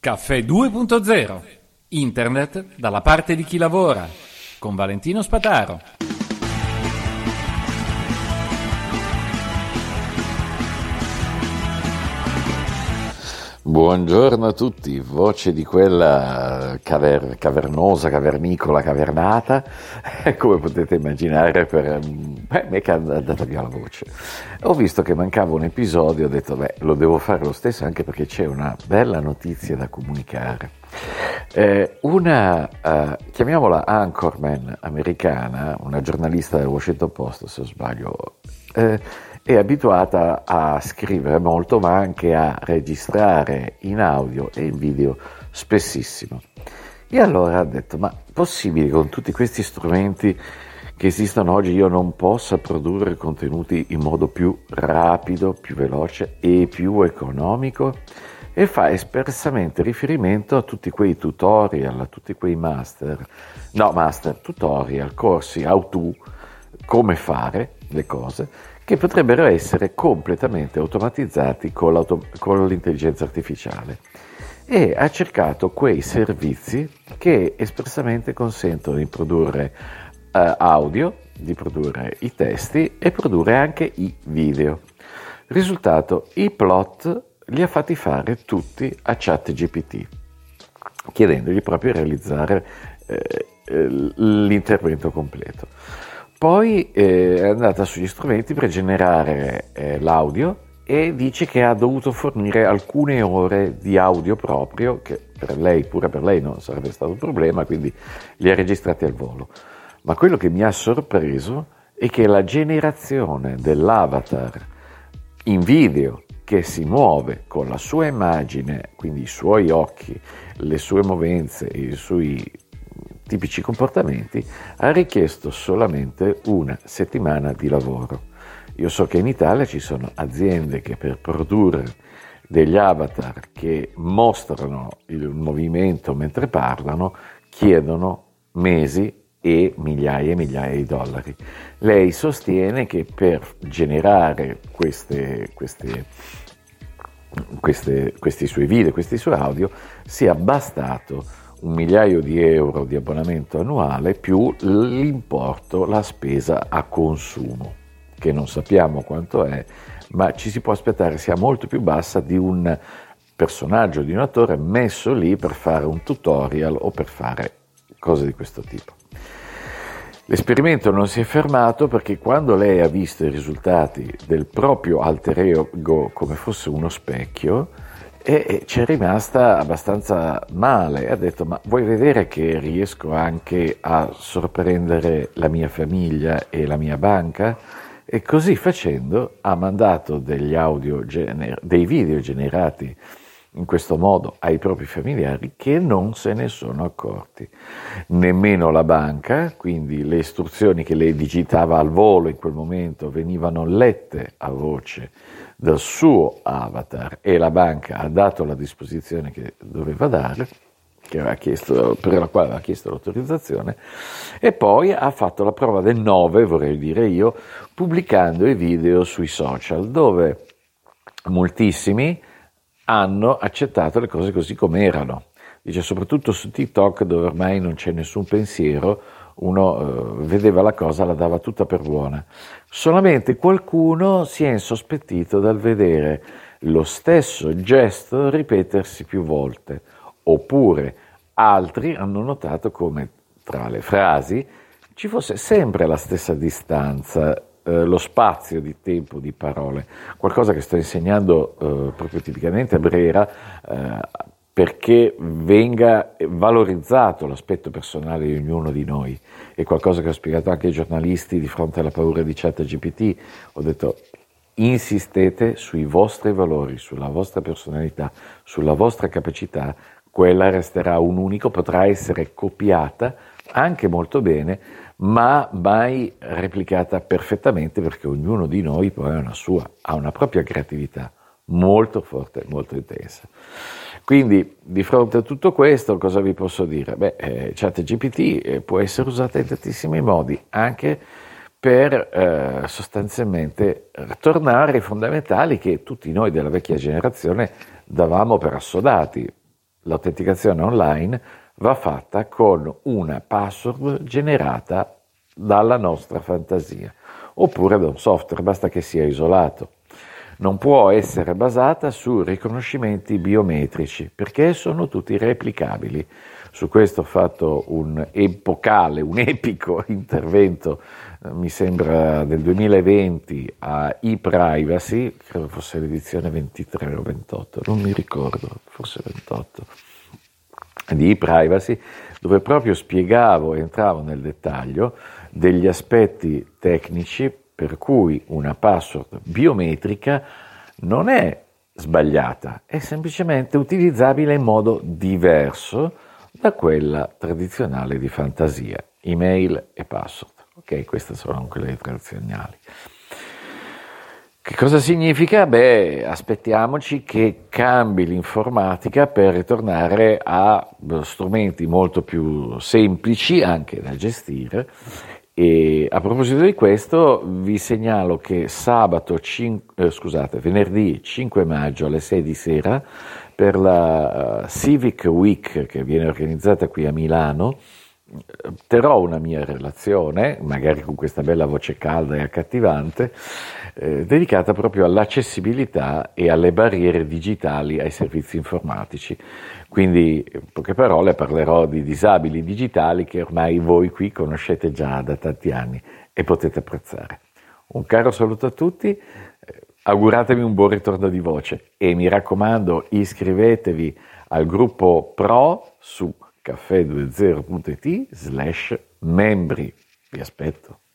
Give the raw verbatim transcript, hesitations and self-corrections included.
Caffè due punto zero. Internet dalla parte di chi lavora. Con Valentino Spataro. Buongiorno a tutti, voce di quella caver- cavernosa, cavernicola, cavernata, come potete immaginare, per beh, me che è andata via la voce. Ho visto che mancava un episodio, ho detto beh, lo devo fare lo stesso anche perché c'è una bella notizia da comunicare. Eh, una, uh, chiamiamola anchorman americana, una giornalista del Washington Post, se non sbaglio, eh, è abituata a scrivere molto, ma anche a registrare in audio e in video spessissimo. E allora ha detto, ma possibile con tutti questi strumenti che esistono oggi io non possa produrre contenuti in modo più rapido, più veloce e più economico? E fa espressamente riferimento a tutti quei tutorial, a tutti quei master, no master, tutorial, corsi, how-to, come fare le cose, che potrebbero essere completamente automatizzati con, l'auto- con l'intelligenza artificiale. E ha cercato quei servizi che espressamente consentono di produrre eh, audio, di produrre i testi e produrre anche i video. Risultato, i plot li ha fatti fare tutti a ChatGPT, chiedendogli proprio di realizzare eh, l'intervento completo. Poi eh, è andata sugli strumenti per generare eh, l'audio e dice che ha dovuto fornire alcune ore di audio proprio, che per lei, pure per lei non sarebbe stato un problema, quindi li ha registrati al volo. Ma quello che mi ha sorpreso è che la generazione dell'avatar in video che si muove con la sua immagine, quindi i suoi occhi, le sue movenze, i suoi tipici comportamenti, ha richiesto solamente una settimana di lavoro. Io so che in Italia ci sono aziende che per produrre degli avatar che mostrano il movimento mentre parlano chiedono mesi e migliaia e migliaia di dollari. Lei sostiene che per generare queste, queste, queste, questi suoi video, questi suoi audio, sia bastato un migliaio di euro di abbonamento annuale più l'importo, la spesa a consumo, che non sappiamo quanto è, ma ci si può aspettare sia molto più bassa di un personaggio, di un attore messo lì per fare un tutorial o per fare cose di questo tipo. L'esperimento non si è fermato perché quando lei ha visto i risultati del proprio alter ego come fosse uno specchio, e ci è rimasta abbastanza male. Ha detto, ma vuoi vedere che riesco anche a sorprendere la mia famiglia e la mia banca? E così facendo ha mandato degli audio gener- dei video generati in questo modo ai propri familiari che non se ne sono accorti. Nemmeno la banca, quindi le istruzioni che lei digitava al volo in quel momento venivano lette a voce dal suo avatar e la banca ha dato la disposizione che doveva dare, che aveva chiesto, per la quale aveva chiesto l'autorizzazione, e poi ha fatto la prova del nove, vorrei dire io, pubblicando i video sui social, dove moltissimi hanno accettato le cose così come erano. Dice soprattutto su TikTok, dove ormai non c'è nessun pensiero, uno eh, vedeva la cosa, la dava tutta per buona. Solamente qualcuno si è insospettito dal vedere lo stesso gesto ripetersi più volte, oppure altri hanno notato come tra le frasi ci fosse sempre la stessa distanza, eh, lo spazio di tempo di parole, qualcosa che sto insegnando eh, proprio tipicamente a Brera, eh, perché venga valorizzato l'aspetto personale di ognuno di noi. È qualcosa che ho spiegato anche ai giornalisti di fronte alla paura di ChatGPT. Ho detto, insistete sui vostri valori, sulla vostra personalità, sulla vostra capacità, quella resterà un unico, potrà essere copiata anche molto bene, ma mai replicata perfettamente, perché ognuno di noi poi ha una sua, ha una propria creatività molto forte, molto intensa. Quindi di fronte a tutto questo cosa vi posso dire? Beh, eh, ChatGPT eh, può essere usata in tantissimi modi, anche per eh, sostanzialmente tornare ai fondamentali che tutti noi della vecchia generazione davamo per assodati. l'autenticazione online va fatta con una password generata dalla nostra fantasia, oppure da un software, basta che sia isolato. Non può essere basata su riconoscimenti biometrici, perché sono tutti replicabili. Su questo ho fatto un epocale, un epico intervento, eh, mi sembra del duemilaventi, a ePrivacy, credo fosse l'edizione ventitré o ventotto, non mi ricordo, forse ventotto, di ePrivacy, dove proprio spiegavo, entravo nel dettaglio degli aspetti tecnici per cui una password biometrica non è sbagliata, è semplicemente utilizzabile in modo diverso da quella tradizionale di fantasia, email e password. Ok, queste sono quelle tradizionali. Che cosa significa? Beh, aspettiamoci che cambi l'informatica per ritornare a strumenti molto più semplici anche da gestire. E a proposito di questo, vi segnalo che sabato, cinque, eh, scusate, venerdì cinque maggio alle sei di sera, per la uh, Civic Week che viene organizzata qui a Milano, terrò una mia relazione, magari con questa bella voce calda e accattivante, eh, dedicata proprio all'accessibilità e alle barriere digitali ai servizi informatici. Quindi, in poche parole, parlerò di disabili digitali che ormai voi qui conoscete già da tanti anni e potete apprezzare. Un caro saluto a tutti, eh, auguratemi un buon ritorno di voce e mi raccomando iscrivetevi al gruppo Pro su caffè venti punto it slash membri. Vi aspetto.